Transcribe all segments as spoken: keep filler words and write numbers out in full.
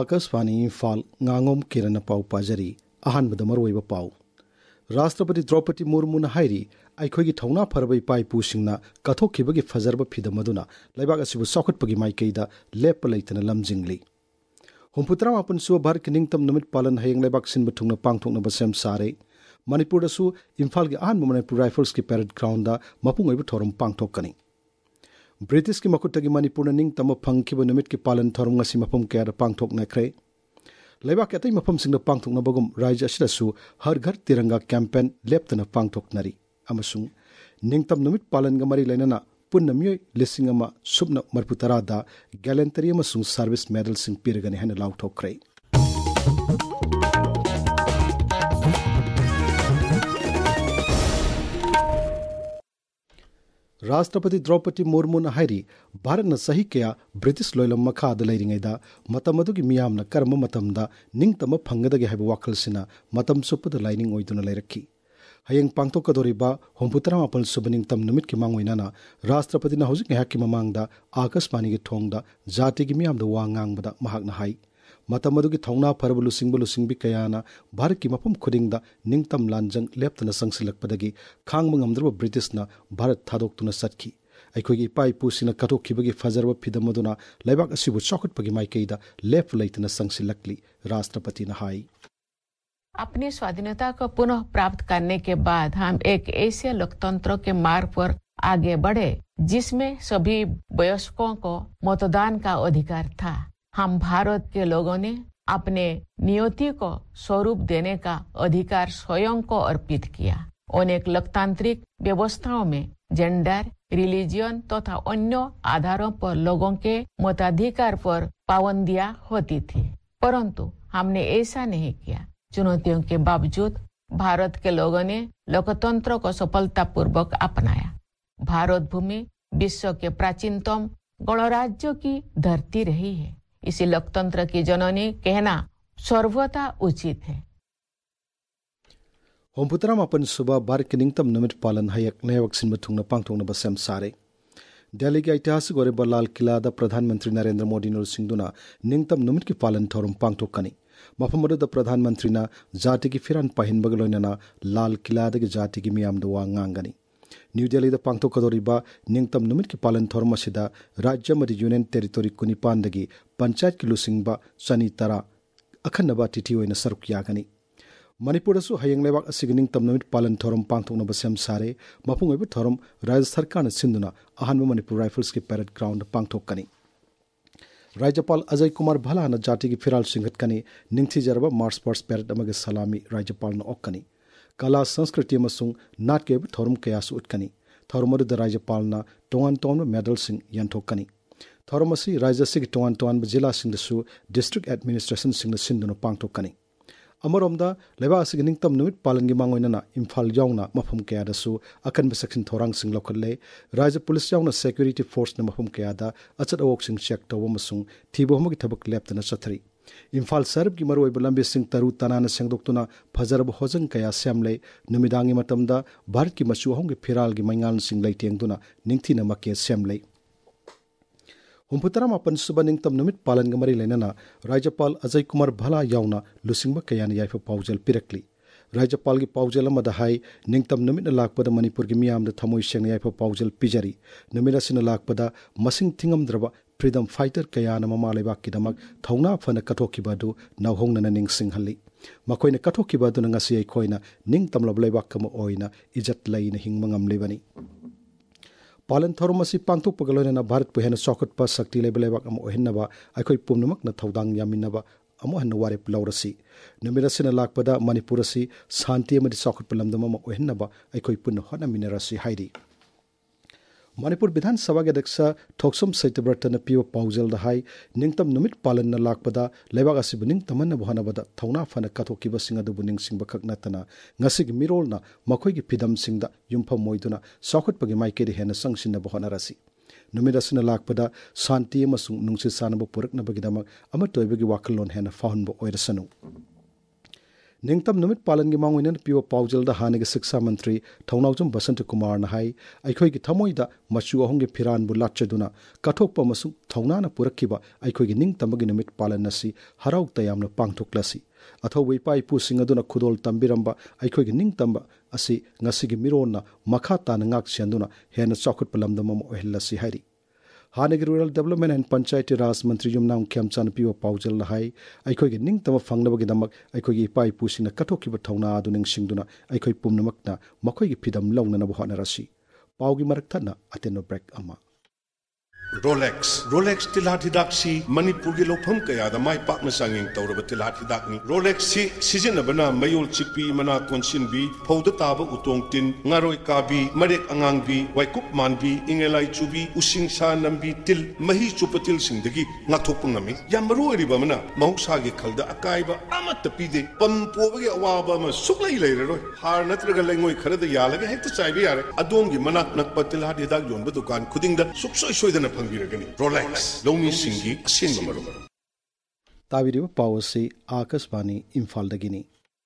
आकाशवाणी इम्फाल nganगोम किरण पाउ पाजरी अहानबद मरोइबा पाउ राष्ट्रपति द्रौपदी मुर्मू हाइरी अखोगी थौना फरब इपाई पुसिंगना कथोखिबगी फजरब फिदम अदुना लेबाक असिबु सौखटपगी माइकैदा लेप लैतना लमजिंगली हुमपुत्रा मापन सु भारत के निंगतम नुमित पालन हयंग लेबाक सिनबु थुंगना पांगथोंगना बसेम सारे मणिपुर दसु इम्फाल के अहानब मणिपुर राइफल्स की पैरेड ग्राउंड दा मपुंग ओइबु थोरम पांगथोकनी ब्रिटिश की मकुटगी मणिपुर निंगतम फंगखिबु नुमित की पालन थोरम ngasi मफम कयादा पांगथोकनाख्रे लेबाक अतई मफम सिंगदा पांगथोकनाबगुम राज्य असिदसु हर घर तिरंगा कैंपेन लेप्तना पांगथोकनरी अमसुंग निंगतम नुमित पालन मरी लेना पुन्ना मियोय लिसिंग अमा सुबना मरपुतरादा गैलेंटरी अमसुंग सर्विस मेडल सिंग पिरगने हन लाउथोकरे राष्ट्रपति द्रौपदी मुर्मू हाइरी भारत न सही क्या ब्रिटिश लोयलम मखाद लैरिंगैदा मतम अदुगी मियामना करम मतमदा निंगतम फंगदगे हैब वाखलसिना मतम सुपद लाइनिंग ओइदुना लैरखी हयंग पांगथोकदोरिबा हुमपुतरा मापल सुबनिंगतम नुमित की मांगोइनाना राष्ट्रपति न हौजिक हैक की ममांगदा आकाशवाणी की थोंगदा जाति की मियामदा वा ngangbada mahakna hai मतम अदुगी थौना फरब लुसिंग लुसिंग कयाना भारत की मफम खुदिंगदा निंगतम लांजंग लेप्तना संगसिलकपदगी खांगब ngamद्रब ब्रिटिशना भारत थादोक्तुना सटखी अखोगी इपाई पुसिना कथोखिबगी फजरब फिदम अदुना लेबाक असिबु चौखटपगी माइकैदा लेप लैतना संगसिलकली राष्ट्रपति ने हाई अपनी स्वाधीनता को पुनः प्राप्त करने के बाद हम एक ऐसे लोकतंत्र के मार्ग पर आगे बढ़े जिसमें सभी वयस्कों को मतदान का अधिकार था। हम भारत के लोगों ने अपने नियति को स्वरूप देने का अधिकार स्वयं को अर्पित किया। अनेक लोकतांत्रिक व्यवस्थाओं में जेंडर, रिलीजियन तथा तो अन्य आधारों पर लोगों के मताधिकार पर पाबंदियां होती थी, परंतु हमने ऐसा नहीं किया। चुनौतियों के बावजूद भारत के लोगों ने लोकतंत्र को सफलतापूर्वक अपनाया। भारत भूमि विश्व के प्राचीनतम गणराज्यों की धरती रही है। इसी लोकतंत्र की जननी कहना सर्वथा उचित है। हुमपुतरा मापन सुबह भारत के निंगतम नुमित पालन हयक नयवक्सिन बथुंगना पांगथोंगना बसेम सारे दिल्ली के ऐतिहासिक ओरेबा लाल किला दा प्रधानमंत्री नरेंद्र मोदी नो सिंधुना निंगतम नुमित की पालन थोरम पांगथोकनी मफम अदुदा प्रधानमंत्रीना जाति की फिरान पाहिनबग लोइनाना लाल किला दगी जाति की मियामदा वा nganggani न्यू दिल्ली दा पांगथोकदोरिबा निंगतम नुमित की पालन थोरम असिदा राज्य मदि यूनियन टेरिटोरी कुनिपान दगी पंचायत की लुसिंगबा चनी तरा अखन्नबा तिथि ओइना सरुक यागनी मणिपुरसु हयंग लेबाक असिग निंगतम नुमित पालन थोरम पांगथोकना बसेम सारे मफुंग ओइबा थोरम राज्य सरकार सिंधुना अहानबा मणिपुर राइफल्स की पैरेड ग्राउंड पांगथोकनी राज्यपाल अजय कुमार भलाना जाति की फिराल सिंगटकनी निंगथिजरबा मार्च पास्ट पैरेड अमगे सलामी राज्यपाल न ओक्कनी कला संस्कृति अमसुंग नाट के थोरम कयासु उठकनी थोरम अदुदा राज्यपाल न तोंगान तोंगान मेडल सिंग यंथोकनी थोरम असि राज्य सिग तोंगान तोंगान जिला सिंगदसु डिस्ट्रिक्ट एडमिनिस्ट्रेशन सिंग सिंधुना पांगथोकनी अमरोमदा लेबा सिग निंगतम नुमित पालन की मांगोइनाना इम्फाल यावना मफम कयादसु अकनब सेक्शन थोरांग सिंग लौखले राज्य पुलिस यावना सिक्योरिटी फोर्स न मफम कयादा अचत अवोक सिंग चेक तव मसुंग थीबोहमगी थबक लेप्तना चथरी इम्फाल सरब की मरोइब लंबे सिंग तरु तनाना सेंगदोक्तुना फजरब होजंग कया सेमले नुमिदांगी मतमदा भारत की मचु होंगे फिराल की मैंगाल सिंग लैटेंगदुना निंगथिना मके सेमले हुमपुतरा मापन सुबह निंगतम नुमित पालन मरी लेना राज्यपाल अजय कुमार भला यावना लुसिंग कयान याइफ पाउजल पिरकली राज्यपाल की पाउजल हाई निंगतम नुमित लापद मणिपुर की मियामद थमोई सेंग याइफ पाउजल पिजरी नुमित असिना लापद मसिंग थिंगमद्रब फ्रीडम फाइटर कयान ममा लेबाककिदमक थौना फन कथोखिबदु नवहोंगना निंगसिंगहली मखोइना कथोखिबदु ngasi अखोइना निंगतम लब लेबाकम ओइना इज्जत लैना हिंगम ngamlebani पालन थोरम असि पांथोकपगा लोइना भारत पु हेन चौखटपा शक्ति लेबा लेबाक अम ओहिन्नबा अखोइ पुमनमकना थौदांग यामिन्नबा अमो हन वारेप लौरसी नुमिरसिना लाकपदा मणिपुर असि शांति अमदि चौखटपा लमदम अम ओहिन्नबा अखोइ पुन होनामिनरसी हाइरी मणिपुर विधानसभा के अध्यक्ष थोक्सम सैत्यव्रतन पीव पाउजल हाई निंगतम नुमित पालन लाकपदा लेबाक असिबु निंगतमन बहनबदा थौना फन कथोकिब सिंग अदुबु निंगसिंग बखक नतना ngasiग मिरोलना मखोइगी फिदम सिंगदा युमफम मोइदुना चौखटपगी माइकेदि हेन संगसिन बहनरसी नुमित असिना लाकपदा शांति अमसुंग नुंगसि सानब पुरकनबगिदमक अमतोइबगी वाखलोन हेन फाहुनब ओइरसनु निंगतम नुमित पालन की मांगोइन पीवा पाउजल दा हाने के शिक्षा मंत्री थौनाउजम बसंत कुमार न हाई अखोई की थमोइदा मचु अहोंगे फिरान बु लाचदुना कथोकप मसु थौनाना पुरक्किबा अखोई की निंगतम की नुमित पालन नसी हराउ तयामना पांगथोक्लसी अथौबै पाई पुसिंग अदुना खुदोल तंबिरंबा अखोई की निंगतम असि ngasi gi mironna makha tan ngak sianduna hena chakut palamdam am ohellasi hari hanegi rural development and panchayati raj mantri yumnam khyamchan piwa paujal lahai aikhoi gi ningtama fangnaba gi damak aikhoi gi pai pusina kathoki ba thawna adu ning singduna aikhoi pumnamakna makhoi gi phidam launa na bahana rasi paugi marak thana ateno break ama Rolex Rolex tilat hidak si Manipur gi lopham kaya da mai pak na sanging tawraba tilat hidak ni Rolex si season bana mayol chikpi mana konsin bi phauda taba utong tin ngaroi ka bi marek angang bi waikup man bi ingelai chubi using sa nambi til mahi chupatil singdagi ngathok ngami yamro riba mana mahuksa gi khalda akai ba amat pide pam poba gi awaba ma suklai leire roi har natraga lengoi kharada yalaga hekta chaibi yare adom gi manak nak patilat hidak yon ba dukan khuding da suksoi soidana Rolex Lomi Singi Singamaru Taviriba Pawasi Akasvani Imphal Dagini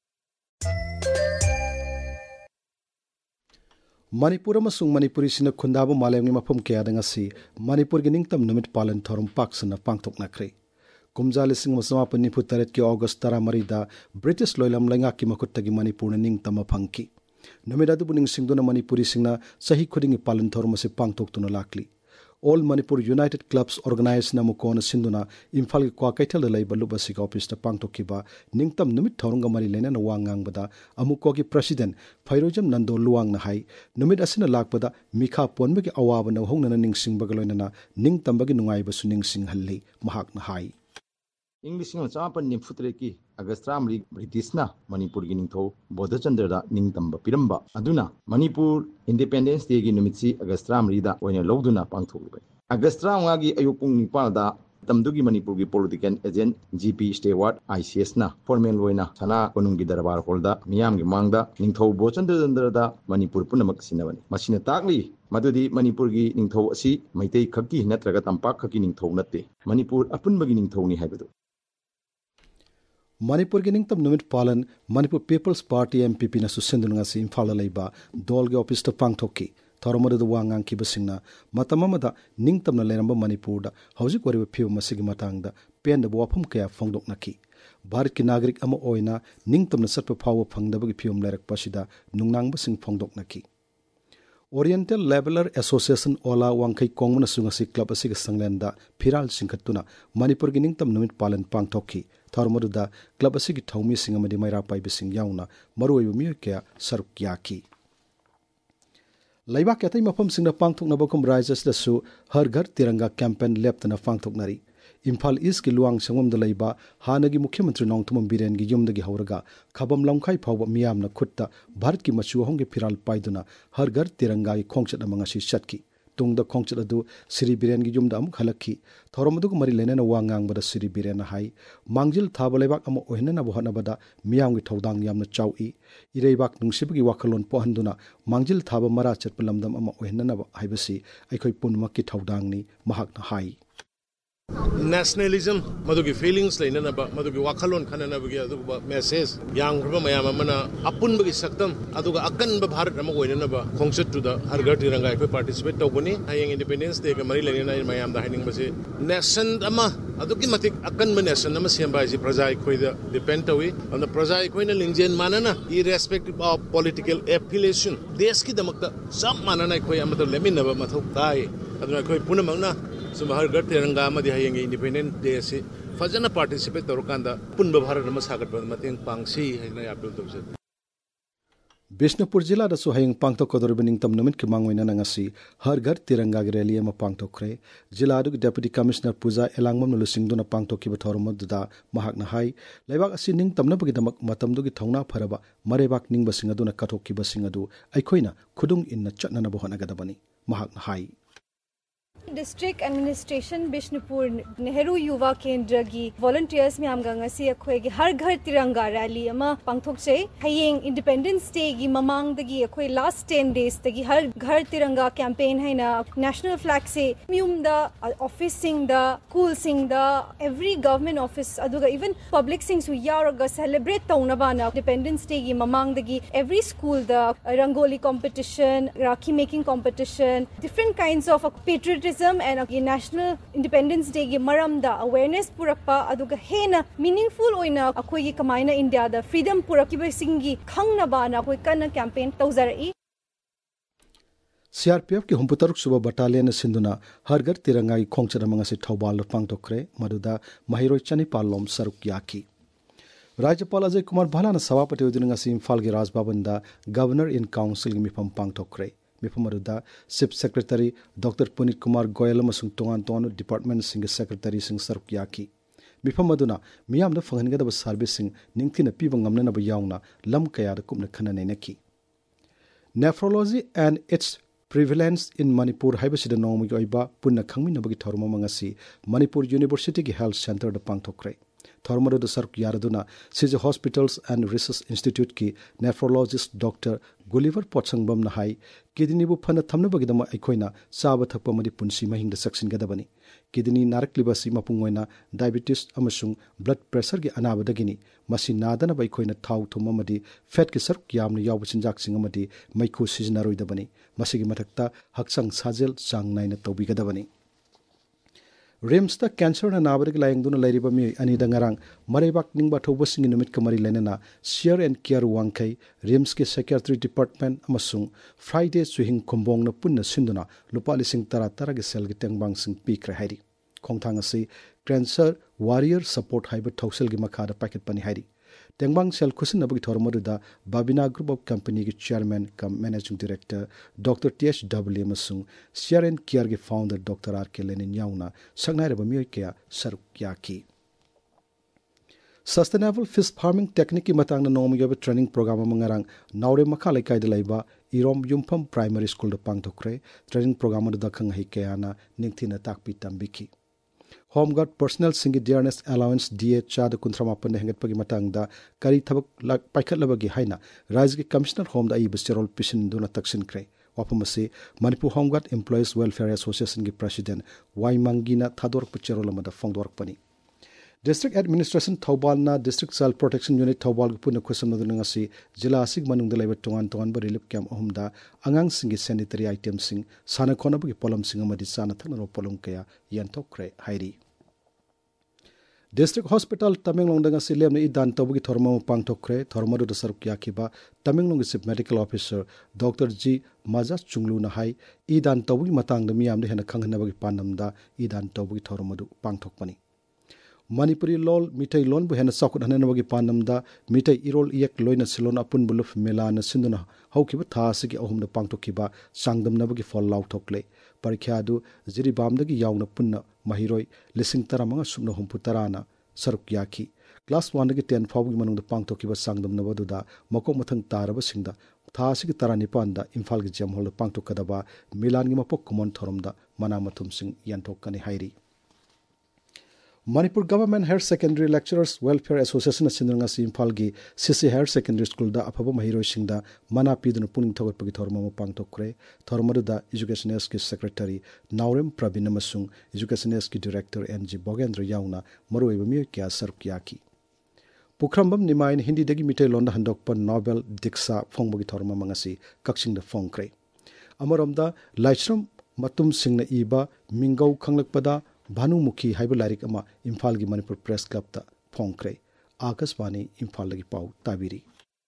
Manipur amasung Manipuri sina khundaba malemni mafum kaya dangasi Manipur gi ningtam numit palan thorum paksana pangthok nakre kumja lising masama nifu taret ki August tara marida British loilam lenga ki makuttagi Manipur ningtama phangki numida du buning singduna Manipuri singna sahi khudingi palan thorum ase pangthok tuna lakli All Manipur United Clubs organized na mukona sinduna Imphal ki kwa kaitel da laiba lubasi ka office ta pangtokiba ningtam numit thorunga mari lena na wangang bada amuko ki president Phairojam Nando Luang na hai numit asina lakbada mikha ponbe ki awaba na hongna na ningsing bagaloina na ningtam bagi nungai ba suning sing halli mahak na hai English ng chapan ni futre ki Agastramri British na Manipur gi ningtho Bodhachandra da ningtamba piramba aduna Manipur Independence Day gi numitsi Agastramri da oina loduna pangthokbe Agastramwa gi ayupung nipal da tamdugi Manipur gi political agent G P Stewart I C S na formal oina sana konung gi darbar holda miyam gi mangda ningtho Bodhachandra da Manipur punamak sinabani masina takli madudi Manipur gi ningtho asi maitei khakki natraga tampak khakki ningtho natte Manipur apunbagi ningtho ni haibadu Manipur gi ningtam numit palan Manipur People's Party M P P na susendunga si Imphal laiba dol ge office ta pangthoki thoromadu da wangang ki basingna matamamada ningtam na leramba Manipur da hauji koriba phiu masigi matangda pen da wafam kaya phongdok naki Bharat ki nagrik ama oina ningtam na satpa phawa phangdaba gi phium lerak pasida nungnang basing phongdok naki Oriental Leveler Association Ola Wangkai Kongmana Sungasi Club Asiga Sanglenda Piral Singkatuna Manipur gi ningtam numit palan pangthoki Tharmaruda club asigi thaumi singamadi maira pai bising yauna maruibu mi kya saruk yaki Laiba katai mafam singna pangthok na bokum rises da su har ghar tiranga campaign leptana pangthok nari Imphal East ki luang sangom da laiba hanagi Mukhyamantri Nongthumam Biren gi yumdagi hauraga khabam lamkhai phawba miyamna khutta Bharat ki machu hongge phiral paiduna har ghar tiranga gi khongchat amanga si chatki tungda khongchat adu Sri Biren gi yumda amuk halakhi thoromadu mari lenena wangang bada Sri Biren hai mangjil thabalebak ama ohinna bohana bada miyam gi thodang yamna chaui ireibak nungsibagi wakalon pohanduna mangjil thaba mara chatpalamdam ama ohinna ba haibasi aikhoi punmak ki thodang ni mahak na hai Nationalism madugi feelings laina na ba madugi wakalon khana na bagi aduga message yang rba mayam amana apun bagi saktam aduga akan ba Bharat ama goina na ba khongset tu da har gar tiranga ko participate tawbuni hayeng Independence Day ka mari laina na mayam da hining base nation ama adugi matik akan ba nation ama siamba ji praja khoi da depend tawi on the praja khoi na lingjen manana irrespective of political affiliation desh ki damakta sam manana khoi ama to lemin na ba mathok tai aduna khoi punamangna Sumahar gar tiranga amadi hayeng Independence Day si fajana participate torokanda punba Bharat ama sagat ba mateng pangsi hayna appeal tawse Bishnupur jila da su hayeng pangthok kodor ningtam numit ki mangoina nangasi har ghar tiranga gi rally ama pangthokre jila du deputy commissioner Puja Elangmam lusingduna pangthok ki bathorma da mahak na hai laibak asi ningtam na bagi damak matam du gi thongna pharaba marebak ningba singaduna kathok ki basingadu aikhoina khudung inna chatna na bohana gadabani mahak na hai District Administration Bishnupur Nehru Yuva Kendra gi volunteers myam ga ngasi akhoi gi har ghar tiranga rally ama pangthokchei hayeng Independence Day gi mamang dagi akhoi last ten days dagi har ghar tiranga campaign haina national flag se myum da office sing da school sing da every government office aduga even public sing su yauraga celebrate tauna bana Independence Day gi mamang dagi every school da rangoli competition, rakhi making competition, different kinds of patriotism and a national Independence Day gi maramda awareness purakpa aduga hena meaningful oina akoi gi kamaina India da freedom purakki singi khangna bana koi kana campaign tawzarai. C R P F ki humputaruk suba battalion sinduna hargar tirangai khongchara mangasi thawbal pangtokre maduda mahiroi chanipal lom saruk yaki. Rajyapal Ajay Kumar Bhalana Sabapati Udina ngasi Imphal gi Raj Bhavan da Governor in Council gi mifam pangtokre. Mifam aduda Chief Secretary Doctor Punit Kumar Goyal amasung tongan tongan department sing secretary sing saruk yaki. Mifam aduna miyamda fanghangadaba service sing ningthina piba ngamna ba yauna lam kaya da kumna khana nenaki. Nephrology and its prevalence in Manipur haibasida nongmi oiba punna khangmina bagi thorma mangasi Manipur University gi Health Center da pangtokre. Thormado da saruk yaraduna Sija Hospitals and Research Institute ki nephrologist Doctor Gulliver Potsangbam na hai kidney bu phana thamna bagidama aikoina saba thakpa madi punsi mahing da saksin gadabani kidney narakliba si mapungoina diabetes amasung blood pressure gi anabadagini masi nadana ba aikoina thau thuma madi fat ki saruk yamna yawba chinjak singa madi maikhu sijnaroidabani masigi mathakta haksang sajel chang naina tobi gadabani. Rims ta cancer na nabarig layang duna layriba mi ani dangarang maribak ningba thobasing numit kamari lenena share and care wangkai Rims ke psychiatry department amasung Friday suhing kombong na punna sinduna lupa lising tara tara ge sel ge tengbang sing pikre hairi khongthang ase cancer warrior support haiba thousel ge makha da packet pani hairi tengbang sel khusin nabagi thormodu da Babina Group of Company ge chairman cum managing director Doctor T H W amasung share and care ge founder Doctor R K Lenin yauna sangnai raba mioi kya saruk yaki. Sustainable fish farming technique matang na nomi yobe training program mangarang naure makha laikai de laiba Irom Yumpham Primary School da pangthokre training program da khang hi kayana ningthina takpi tambiki. Home Guard Personnel Singi Dearness Allowance D A Cha da kuntramapan hengat pagi matang da kari thabak paikhat labagi haina Raj ki Commissioner Home da i bisterol pisin duna taksin kre wapamase Manipur Home Guard Employees Welfare Association ki President Y Mangina thador picherol amada fongdor pani. District Administration Thawbal na District Child Protection Unit Thawbal gu puna khusam naduna ngasi jila asik manung da laiba tongan tongan ba relief camp ahum da angang singi sanitary items sing sana khona bagi polam sing amadi sana thakna ro polong kaya yanthokre hairi. District Hospital Tamenglong da ngasi lemna idan tawgi thorma pangthokre thorma do saruk yakiba Tamenglong Chief Medical Officer Doctor G Majas Chunglu na hai idan tawgi matang da miyam da hena khanghna bagi panam da idan tawgi thorma do pangthokpani. Manipuri lol mitai lon bu hena sakut hanen wagi panam da mitai irol iyak loina silon apun buluf melana sinduna haukiba tha sigi ahum da pangtokiba sangdam na bagi fall law thokle parikha du jiri bam da gi yauna punna mahiroi lising taramanga subna humpu tarana saruk yaki class one da gi ten faw gi manung da pangtokiba sangdam na badu da makok mathang taraba singda tha sigi tarani panda imphal gi jam hol da pangtokadaba milan gi mapok common thorum da mana mathum sing yanthokani hairi. Manipur Government Higher Secondary Lecturers Welfare Association Sinanga Imphal gi C C Higher Secondary School da aphaba mahiroi singda mana piduna puning thogot pagi thorma mo pangtokre thormadu da Education S ki Secretary Naurem Pravin amasung Education S ki Director N G Bogendra yauna maroi bami kya sarkyaki Pukrambam nimain Hindi dagi mitai londa handokpa Nobel Diksha phongbagi thorma mangasi kaksing da phongkre amaramda Laichram matum singna iba mingau khanglakpada Bhanu Mukhi haiba larik ama Imphal gi Manipur Press Club ta phongkre Akashvani Imphal lagi pau tabiri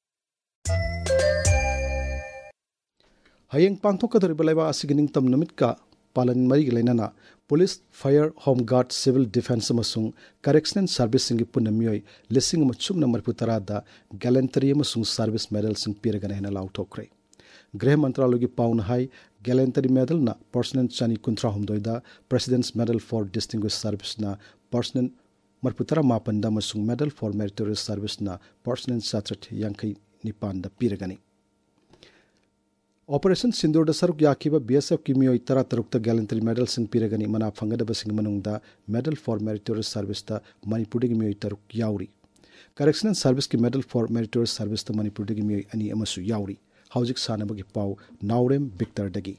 Hayeng pangthok kadori balaiba asigining tam namit ka palan mari gi lainana Police Fire Home Guard Civil Defense amasung Correctional Service singi punamioi lising amachum na marputara da gallantry amasung service medal sing piragana hena law thokre Greh Mantralaya gi pauna hai Gallantry Medal na Personnel Chani Kuntra Humdoida President's Medal for Distinguished Service na Personnel Marputara Mapanda Masung Medal for Meritorious Service na Personnel Satrat Yankai Nipan da Piragani. Operation Sindoor सरुक याखिबा BSF की मियोई तरा तरुक gallantry medal सिंह पिरगनी मना फंगदबसिंग मनुंगदा मेडल फॉर मेरिटोरियस सर्विस ता मणिपुर की मियोई तरुक याउरी करेक्शनल सर्विस की मेडल फॉर मेरिटोरियस सर्विस ता मणिपुर की मियोई अनि अमसु याउरी हौजिक सानबगी पाउ नाउरेम विक्टर दगी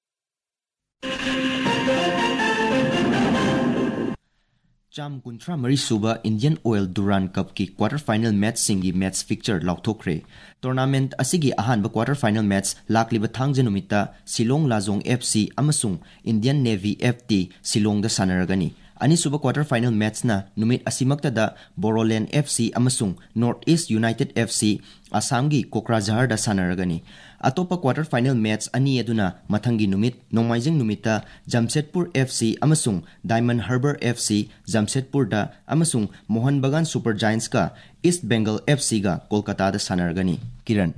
चाम कुंथ्रा मरी सुबह इंडियन ऑयल दुरान कप की क्वार्टर फाइनल मैच सिंगी मैच फिक्चर लाउथोखरे टूर्नामेंट असिगी अहानब क्वार्टर फाइनल मैच लाकलिब थांगजे नुमित्ता सिलोंग लाजोंग एफसी अमसुंग इंडियन नेवी एफटी सिलोंग द सानरगनी अनिसुब क्वार्टर फाइनल मैच ना नुमित असिमक्तदा बोरोलैंड एफसी अमसुंग North East United FC Assam की कोकराझार द सानरगनी अतोप क्वार्टर फाइनल मैच अनी अदुना मथंगी नुमित नोंमाइजिंग नुमित्ता जमशेदपुर एफसी अमसुंग डायमंड हार्बर एफसी जमशेदपुर दा अमसुंग मोहन बगान सुपर जायंट्स का ईस्ट बेंगल एफसी गा कोलकाता दा सानरगनी किरण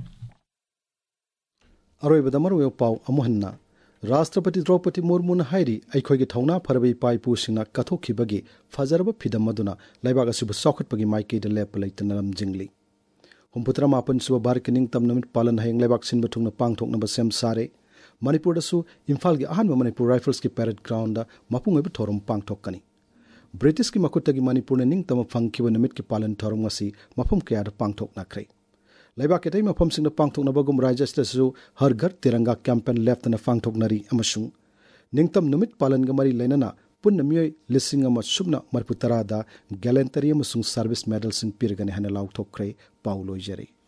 अरोइबदा मरुयो पाउ अमोहन्ना राष्ट्रपति द्रौपदी मुर्मू हाइरी अखोगी थौना फरबी पाइपुसिंगना कथोखिबगी फजरब फिदम मदुना लैबाग असुब सौखटपगी माइकेद लेप लैतना लमजिंगली हुमपुत्रा मापन सुब भारत की निंगतम नमित पालन हयंग लैबाग सिनब थुंगना पांगथोकनब सेम सारे मणिपुर दसु इम्फाल की अहानब मणिपुर राइफल्स की पैरेड ग्राउंड मपुंग ओइब थोरम पांगथोकनी ब्रिटिश की मकुतगी मणिपुर ने निंगतम फंगखिब नमित की पालन थोरम असी मफुम कयाद पांगथोकनाख्रे लैबाग के तई मफम सिंग पांगथोकनबगुम राज्यस्तसु हर घर तिरंगा कैंपेन लेफ्टना पांगथोकनरी अमसुंग निंगतम नुमित पालन ग मरी लेनना पुन्न मियोय लिसिंग अमा सुबना मरपु तरादा गैलेंटरी अमसुंग सर्विस मेडल सिंग पिरगने हना लाउथोखरे पाउ लोइजरे।